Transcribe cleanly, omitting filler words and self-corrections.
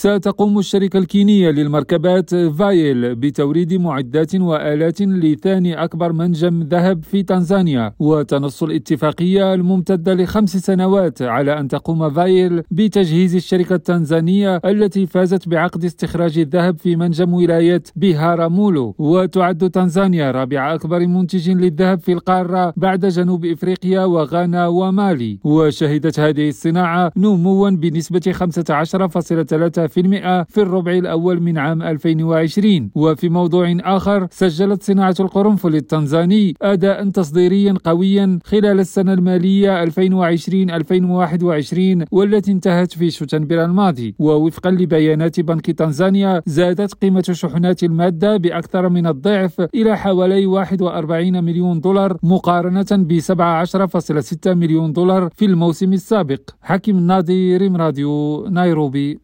ستقوم الشركة الكينية للمركبات فايل بتوريد معدات وآلات لثاني أكبر منجم ذهب في تنزانيا، وتنص الاتفاقية الممتدة ل5 سنوات على أن تقوم فايل بتجهيز الشركة التنزانية التي فازت بعقد استخراج الذهب في منجم ولاية بيهارامولو. وتعد تنزانيا رابع أكبر منتج للذهب في القارة بعد جنوب إفريقيا وغانا ومالي، وشهدت هذه الصناعة نموا بنسبة 15.3% في الربع الأول من عام 2020. وفي موضوع آخر، سجلت صناعة القرنفل التنزاني أداء تصديريا قويا خلال السنة المالية 2020-2021 والتي انتهت في شتنبر الماضي. ووفقا لبيانات بنك تنزانيا، زادت قيمة شحنات المادة بأكثر من الضعف إلى حوالي 41 مليون دولار مقارنة ب 17.6 مليون دولار في الموسم السابق. حكيم الناظر، راديو نيروبي.